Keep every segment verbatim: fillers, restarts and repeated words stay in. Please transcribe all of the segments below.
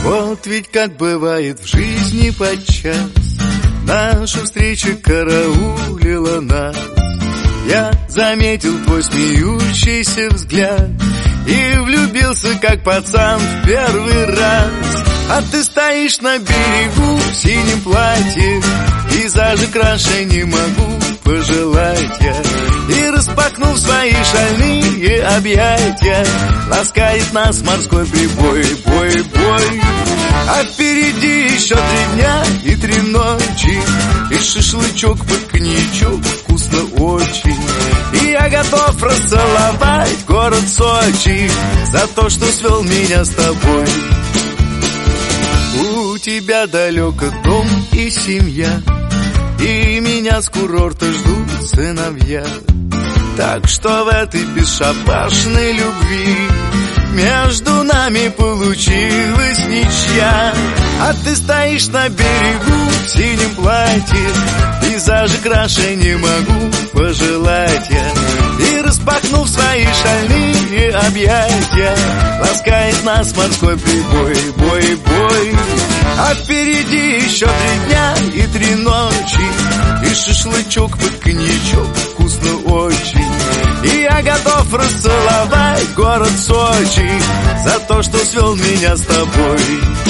Вот ведь как бывает в жизни подчас, наша встреча караулила нас. Я заметил твой смеющийся взгляд и влюбился, как пацан, в первый раз. А ты стоишь на берегу в синем платье, пейзажи краше не могу пожелать я. И распахнув свои шальные объятия, ласкает нас морской прибой, бой, бой. А впереди еще три дня и три ночи, и шашлычок под коньячок, вкусно очень. И я готов расцеловать город Сочи за то, что свел меня с тобой. У тебя далеко дом и семья, и меня с курорта ждут сыновья. Так что в этой бесшабашной любви между нами получилась ничья. А ты стоишь на берегу в синем платье, пейзажи краше не могу пожелать я. И распахнув свои шальные объятия, ласкает нас морской прибой, бой, бой. А впереди еще три дня и три ночи, и шашлычок под коньячок, вкусно очень. И я готов расцеловать город Сочи за то, что свел меня с тобой.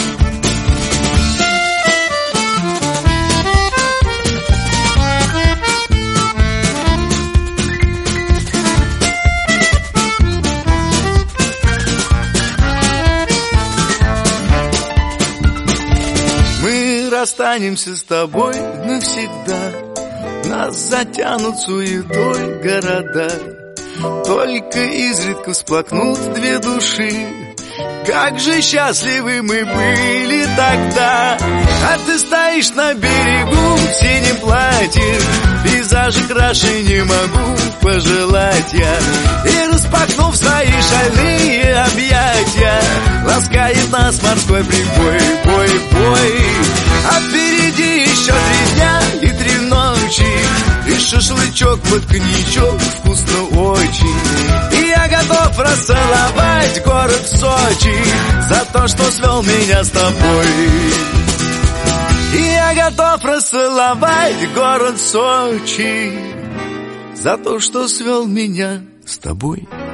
Мы расстанемся с тобой навсегда, нас затянут суетой города. Только изредка всплакнут две души. Как же счастливы мы были тогда. А ты стоишь на берегу в синем платье, пейзажи краше не могу пожелать я. И распахнув свои шальные объятия, ласкает нас морской прибой, бой, бой. А впереди еще три дня и три ночи, и шашлычок под коньячок, вкусно очень. И я готов расцеловать город Сочи за то, что свел меня с тобой. И я готов расцеловать город Сочи за то, что свел меня с тобой.